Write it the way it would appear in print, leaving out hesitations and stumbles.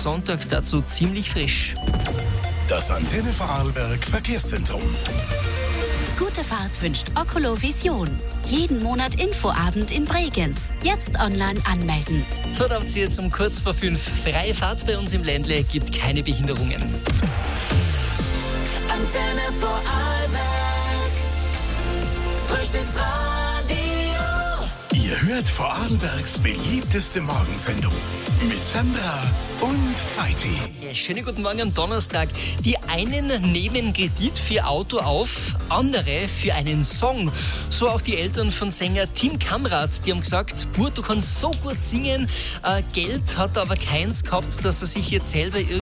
Sonntag dazu ziemlich frisch. Das Antenne Vorarlberg Verkehrszentrum. Gute Fahrt wünscht Ocolo Vision. Jeden Monat Infoabend in Bregenz. Jetzt online anmelden. So, da habt ihr jetzt um kurz vor 5 freie Fahrt bei uns im Ländle, gibt keine Behinderungen. Antenne Vorarlberg. Frühstücksradio. Ihr hört Vorarlbergs beliebteste Morgensendung mit Sandra und Feiti. Ja, schönen guten Morgen am Donnerstag. Die einen nehmen Kredit für Auto auf, andere für einen Song. So auch die Eltern von Sänger Tim Kamrat. Die haben gesagt, Bur, du kannst so gut singen, Geld hat er aber keins gehabt, dass er sich jetzt selber